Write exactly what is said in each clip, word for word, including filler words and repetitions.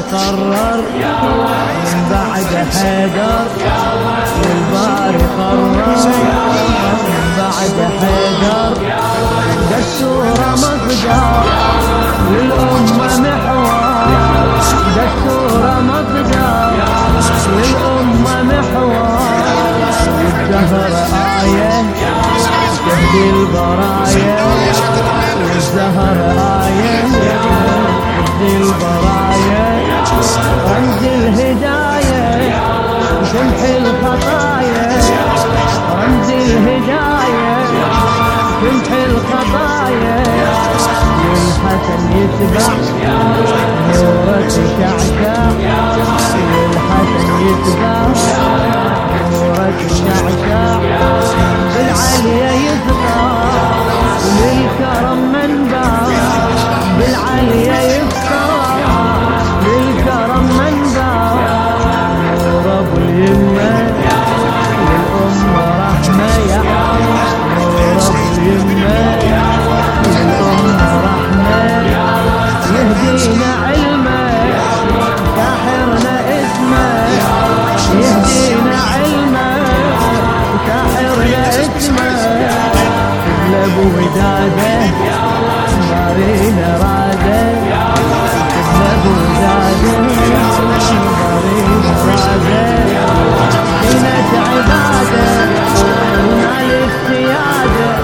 قرر من بعد حيدر، والباري قرر من بعد حيدر، دستوره مصدر للأمة محور، دستوره مصدر للأمة محور، والزهر آية تهدي البرايا، والزهر آية تهدي البرايا، رمز الهداية تمحي الخطايا، رمز الهداية تمحي الخطايا، والحسن يتبع نورة شعشع، والحسن يتبع نورة شعشع، بالعالية يسقى للكرم منبع، بالعالية يسقى للكرم منبع، نور ابو اليمة للأمة رحمة، يا نور ابو اليمة للأمة رحمة، يهدينا علمه ساحرنا اسمه، يهدينا علمه ساحرنا اسمه، قبل وداده دارينا راده، قبل وداده دارينا راده، زينة عباده ونال السياده،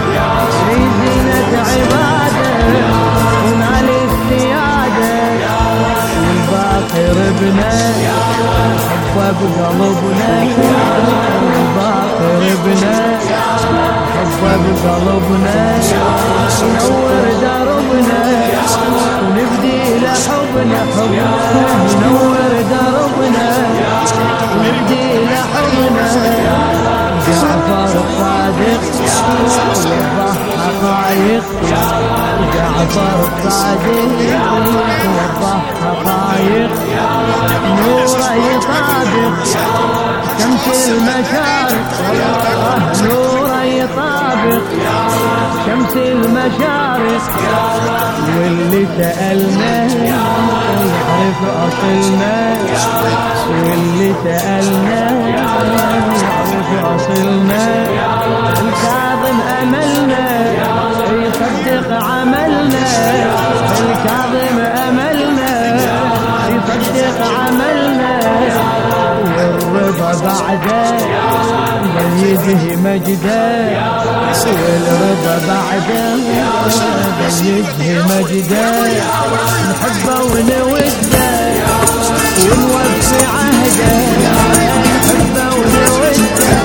زينة عباده ونال السياده، والباقر ابنه حبه بقلبنا، والباقر ابنه حبه بقلبنا، ينور دربنا ونبدي لحبنا حبنا، ينور دربنا ونبدي لحبنا، جعفر الصادق وضح حقايق، جعفر الصادق وضح حقايق، نوره يطابق شمس المشارق، نوره يطابق شمس المشارق، واللي سألنا يعرف أصلنا، واللي سألنا يعرف أصلنا، الكاظم أملنا يصدق عملنا، الكاظم أملنا يصدق عملنا، والرضا بعده بيده مجده، والرضا بعده بيده مجده، نحبه ونوده ونوفي عهده، نحبه ونوده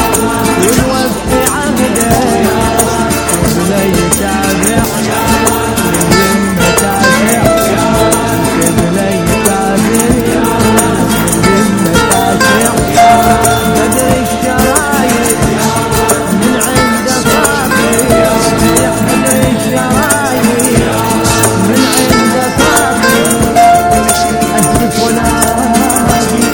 ونوفي عهده، وبلا يتابع واليمة تابع، وبلا يتابع واليمة تابع، بدر الشرايط من عند صافي، بدر الشرايط من عند صافي، أهلك ونادي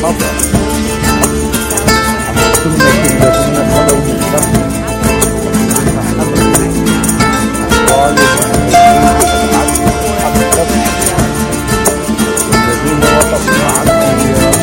خطأ على سنة الذين خلوا من قبل الذين وقفوا عن الأنبياء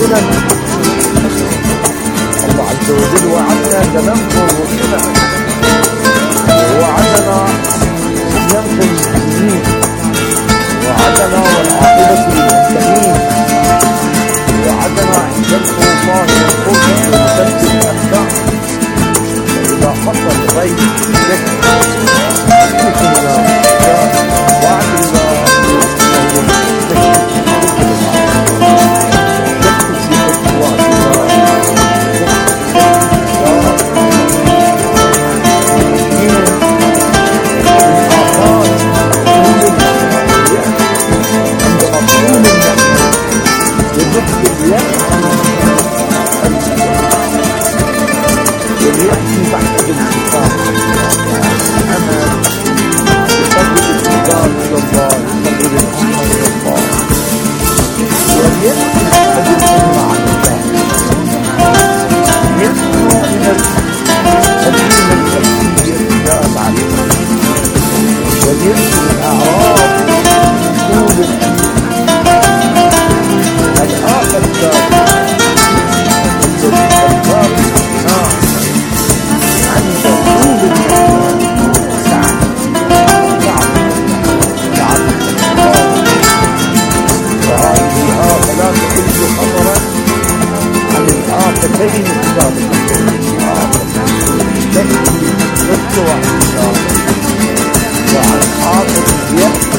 السنن. الله عز وجل وعدنا سننصر رسله، ووعدنا ينصر المسلمين، وعدنا والعاقبة للمتقين، وعدنا عند الطوفان والخوف ومسد الأحكام. فإذا حصل غير ذكر بسم الله وعد الله وليأتي بعد الانتقام أمل يقدر الانتقام إلى الله، يقدر الأمر إلى الله، وليأتي بعد الأمة عن الله، يأتوا من التدين الكثير جاءت عليه، وليأتي الأعراض طول الآخر ذلك الباب نعم عند طول الأيام سعد سعد سعد وهذه آخر لا تحل خطرا عن الآفتين السابقتين، تكفي مستوى الإسلام وعن حاطب اليد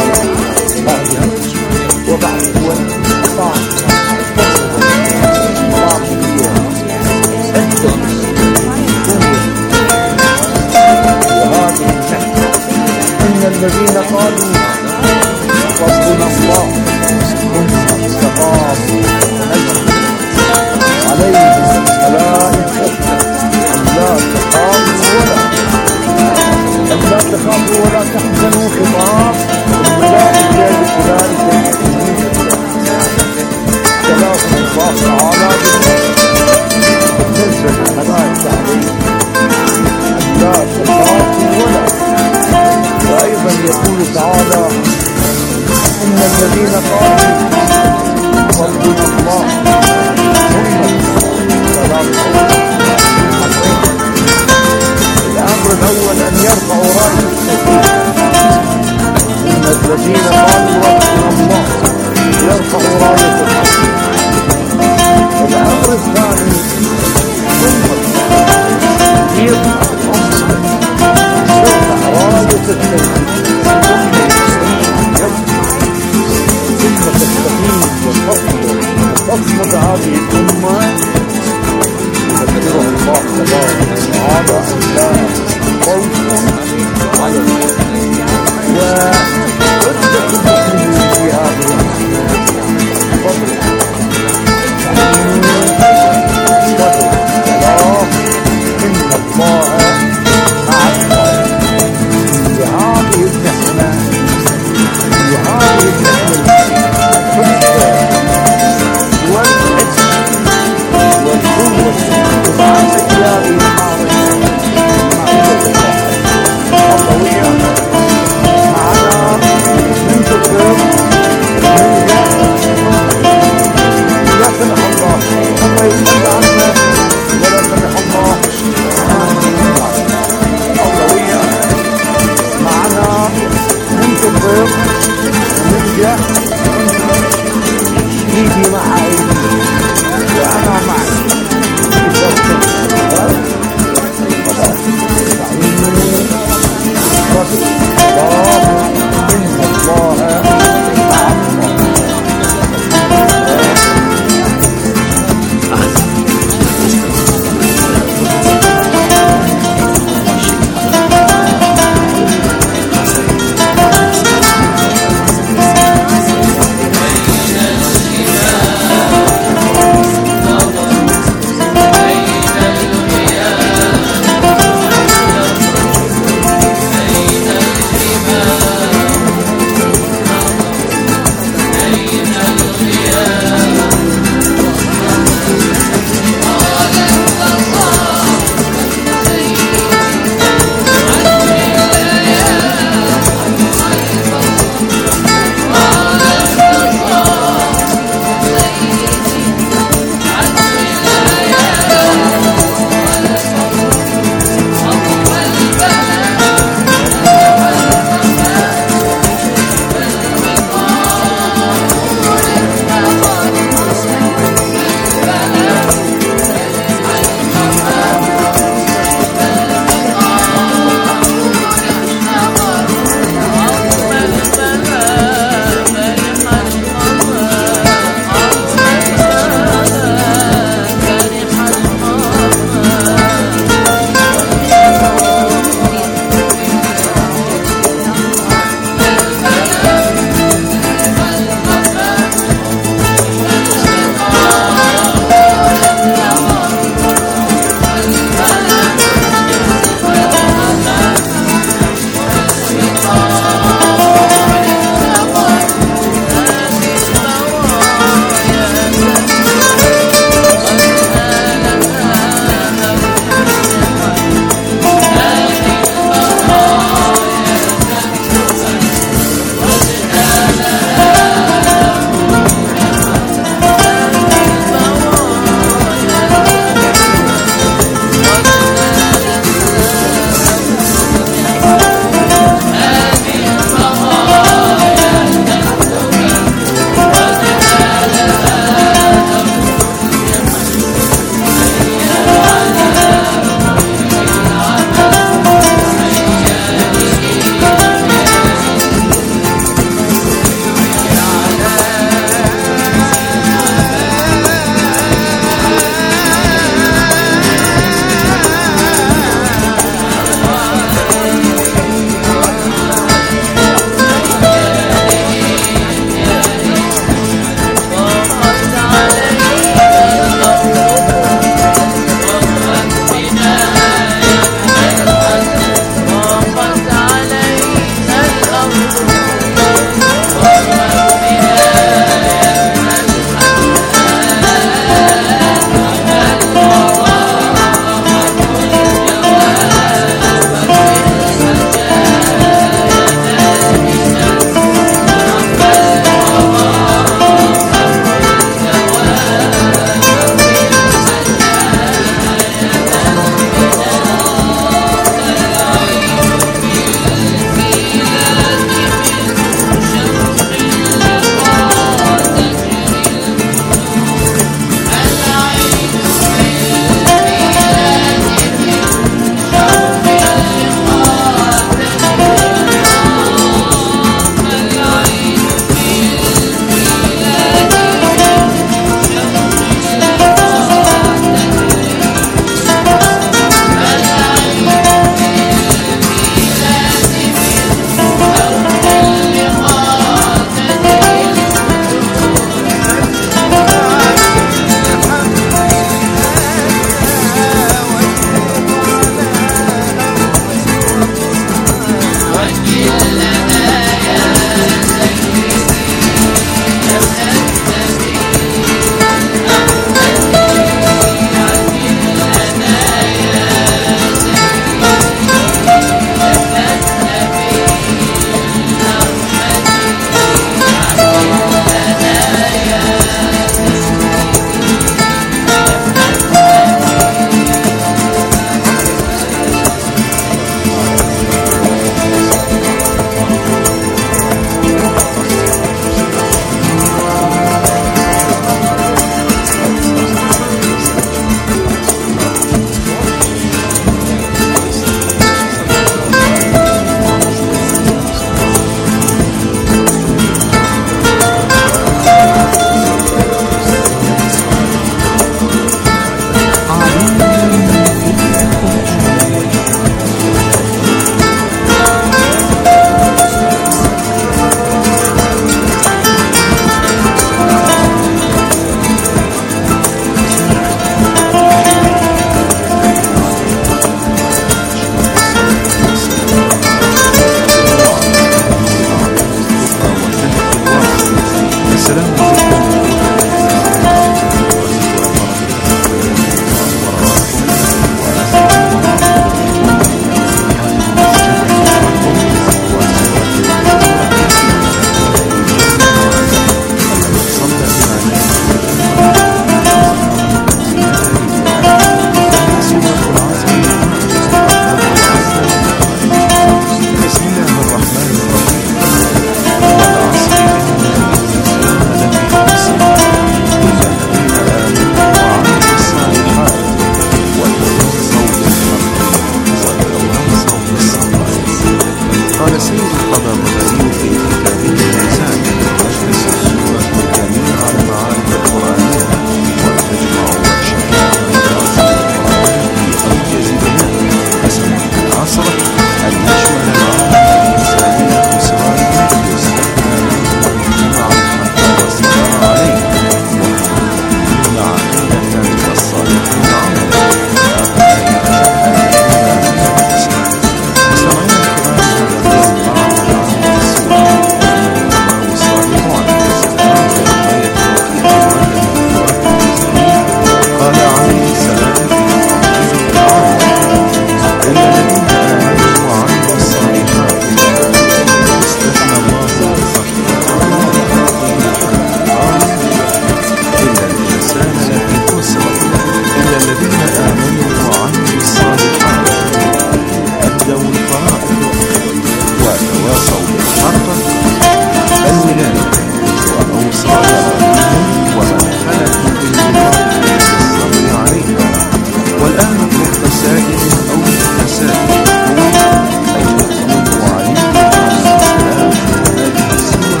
والآن نطلق رسائل أو رسائل أي يؤمن وعلي عليه السلام هذه السورة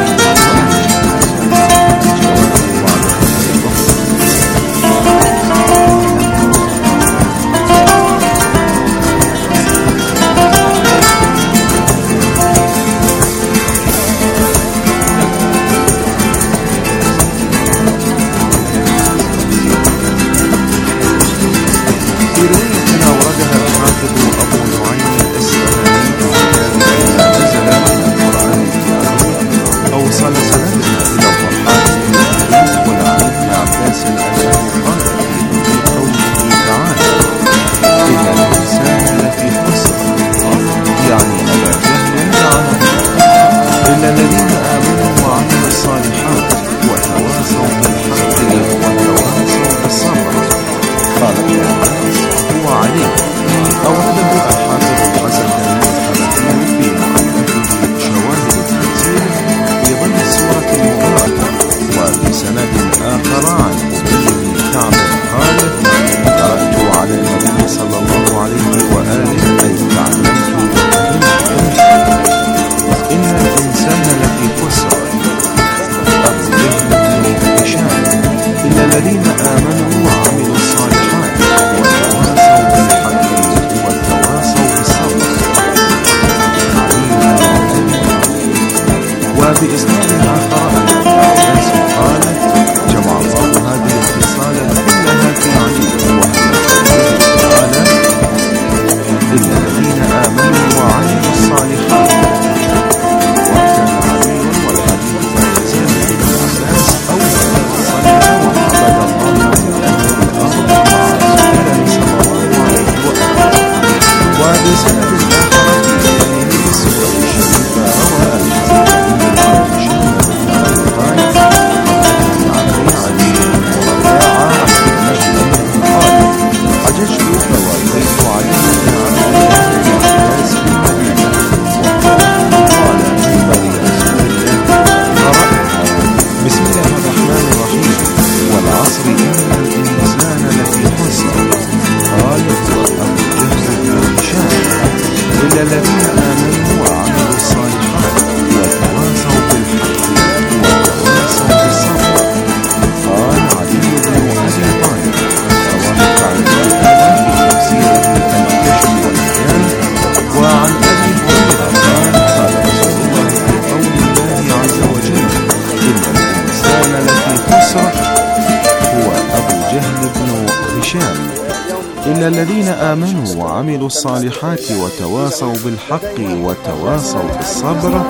إلا الذين آمنوا وعملوا الصالحات وتواصوا بالحق وتواصوا بالصبر.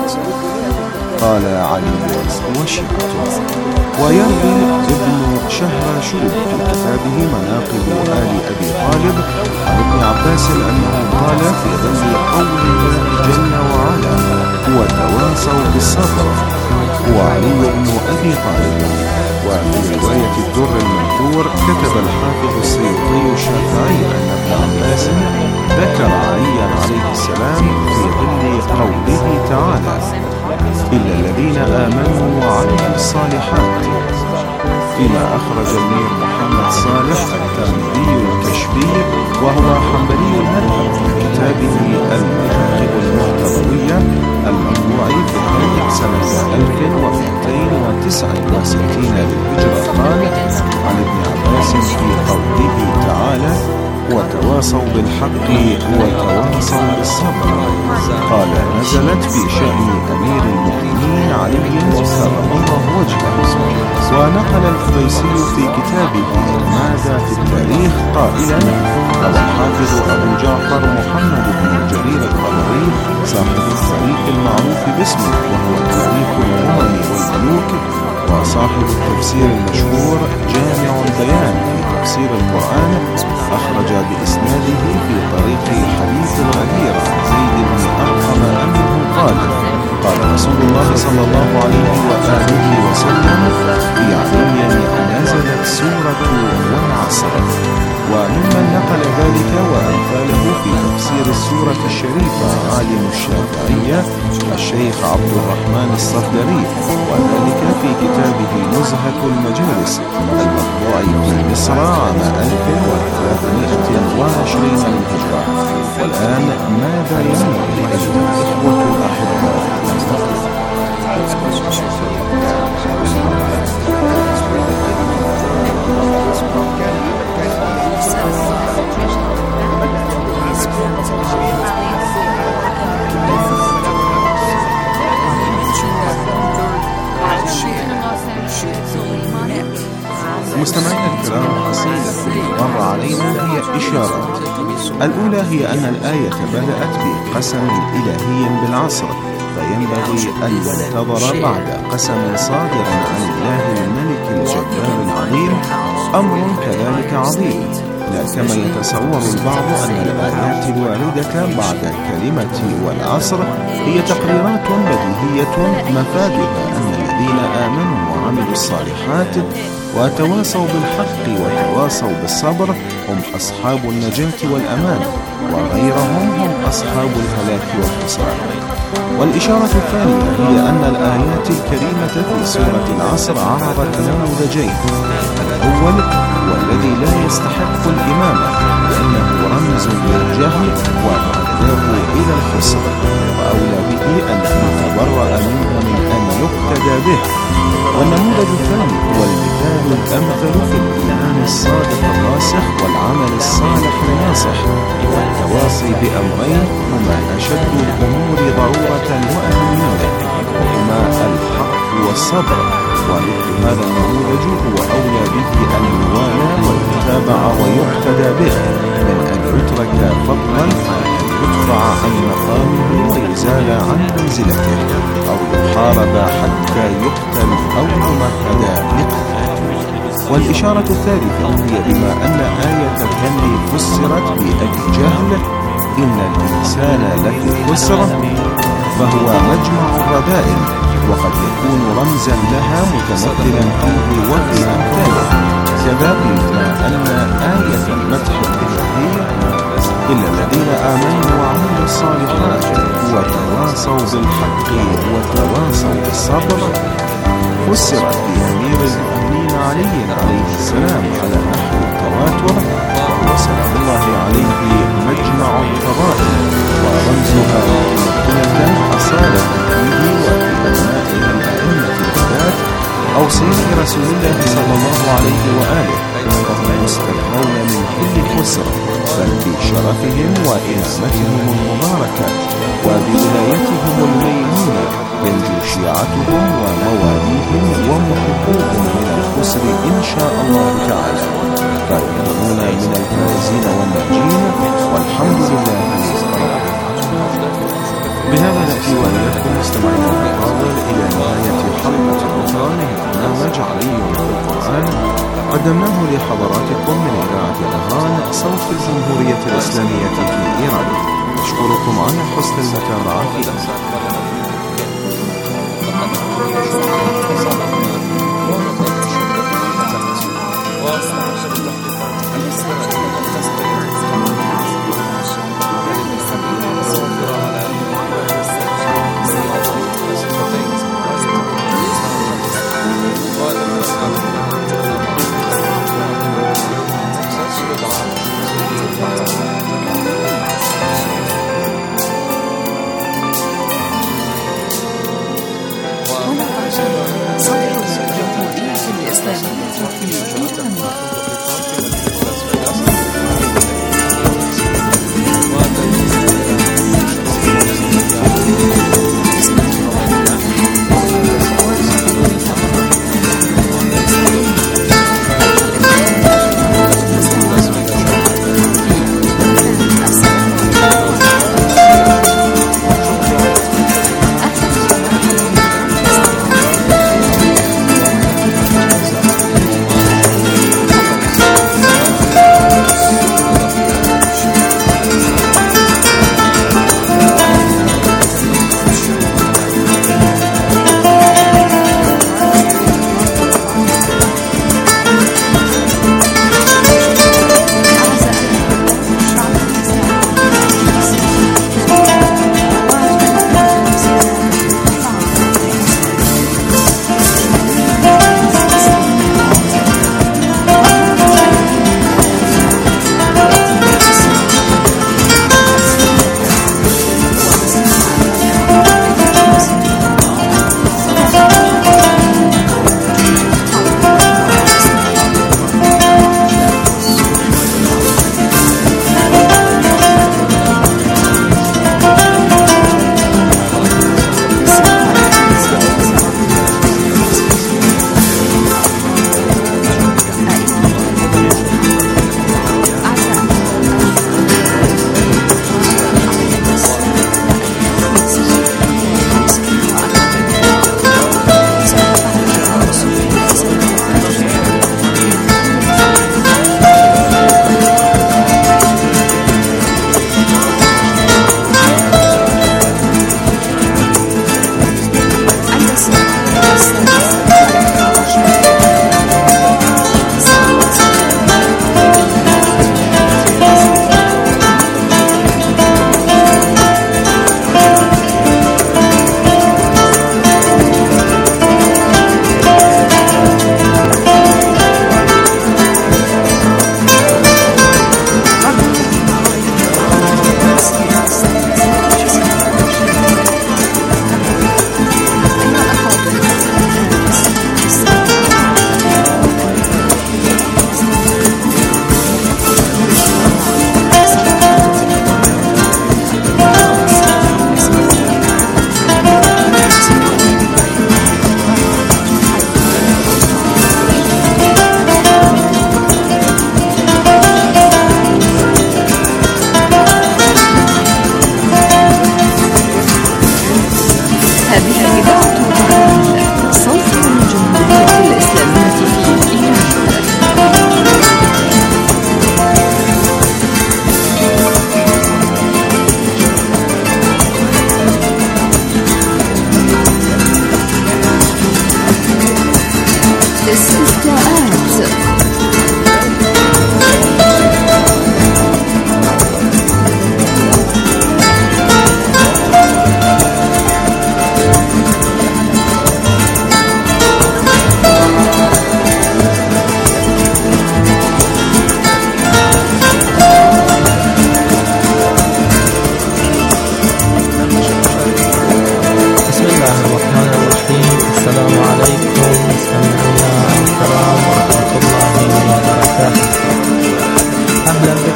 قال علي وشيعته. ويروي ابن شهرشوب في كتابه مناقب آل أبي طالب عن ابن عباس أنه قال في ظل قول الله جل وعلا وتواصوا بالصبر هو علي بن أبي طالب. وفي رواية الدر المنثور كتب الحافظ السيوطي الشافعي أن ابن عباس ذكر عليا عليه السلام في ظل قوله تعالى إلا الذين آمنوا وعملوا الصالحات، فيما أخرج المير محمد صالح الترمذي الكشفي وهو حنبلي المذهب في كتابه المناقب المعتبرية المطبوع في الهند سنة ألف ومئتين وتسعة وستين للهجرة قال عن ابن عباس في قوله تعالى وتواصوا بالحق وتواصوا بالصبر قال نزلت في شأن أمير المؤمنين علي كرم الله وجهه. ونقل القبيسي في كتابه ماذا في التاريخ قائلا روى الحافظ أبو جعفر محمد بن جرير الطبري صاحب التاريخ المعروف باسمه وهو تاريخ الأمم والملوك وصاحب التفسير المشهور جامع البيان في تفسير القرآن أخرج بإسناده في طريق حديث الغدير عن زيد بن أرقم أنه قال قال رسول رسول الله صلى الله عليه وآله وسلم في علي نزلت سورة والعصر. وممن نقل ذلك وأمثاله في تفسير السورة الشريفة عالم الشافعية الشيخ عبد الرحمن الصفدري، وذلك في كتابه نزهة المجالس المطبوع في مصر عام ألف وثلاثمائة وعشرين للهجرة. والآن ماذا ينبغي أيها الإخوة الأحباء؟ مستمعينا الكرام، قصيدة مر علينا هي إشارات. الأولى هي أن الآية بدأت بقسم إلهي بالعصر، فينبغي أن ينتظر بعد قسم صادر عن الله الملك الجبار العظيم أمر كذلك عظيم، لا كما يتصور البعض أن الآيات الواردة بعد كلمة والعصر هي تقريرات بديهية مفادها أن الذين آمنوا وعملوا الصالحات وتواصوا بالحق وتواصوا بالصبر هم أصحاب النجاة والأمان، وغيرهم هم أصحاب الهلاك والخسران. والإشارة الثانية هي أن الآيات الكريمة في سورة العصر عرضت نموذجين. الأول والذي لا يستحق الإمامة لأنه رمز للجهل ومعداه إلى الخسر، وأولى به أن يتبرأ منه من أن يقتدى به. والنموذج الثاني هو المثال الأمثل في الإيمان الصادق الراسخ والعمل الصالح الناصح، والتواصي بأمرين هما أشد الأمور ضرورة وأهمية، وهما الحق والصبر. ومثل هذا النموذج هو أولى به أن يوالى ويتابع ويقتدى به من أن يترك فضلا عن أن يدفع عن مقامه ويزال عن منزلته، أو يحارب حتى يقتل أو يمهد لقتله. والإشارة الثالثة هي بما أن آية الذل فسرت بالجهل إن الإنسان لفي خسر، فهو مجمع الرذائل، وقد يكون رمزا لها متمثلا فيه وفي أمثاله. كذا بما أن آية المدح الإلهية إلا الذين آمنوا وعملوا الصالحات وتواصوا بالحق وتواصوا بالصبر فسرت بأمير المؤمنين علي عليه السلام على نحو التواتر، وهو سلام الله عليه مجمع الفضائل ورمزها ممكنة أصالة فيه وفي أبنائها الأئمة الهداة أوصياء رسول الله صلى الله عليه وآله، وهم مستثنون من كل خسر، بل بشرفهم وإمامتهم المباركة وبولايتهم الميمونة ينجو شيعتهم ومواليهم ومحبوهم من الخسر إن شاء الله تعالى، فيكونون من الفائزين والناجين، والحمد لله رب العالمين. بهذا نأتي وإياكم مستمعينا الأفاضل إلى نهاية حلقة أخرى من برنامج علي في القرآن، قدمناه لحضراتكم من إذاعة الأهرام صوت الجمهورية الإسلامية في إيران. نشكركم على حسن المتابعة. الإسلامية في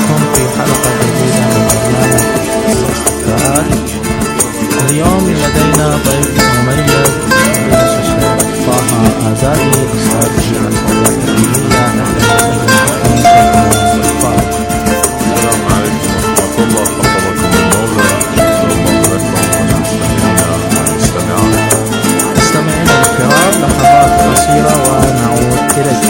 بكم في حلقة جديدة من برنامج استفتاءات. اليوم لدينا ضيف مميز طه آزادي، أستاذ في الفضاء العلمية. السلام عليكم ورحمة الله، حفظكم المولى. شكرا الله لكم ولمستمعينا المستمعات. مستمعينا الكرام، لحظات قصيرة ونعود إليكم.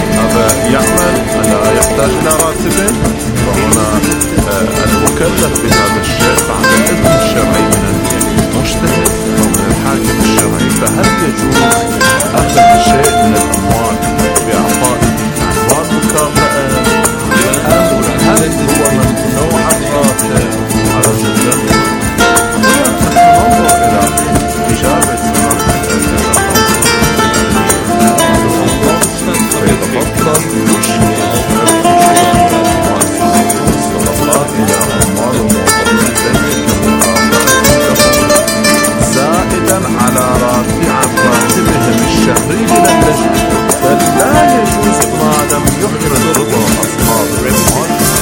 يعمل لا يحتاج إلى راتب، وهنا المكلف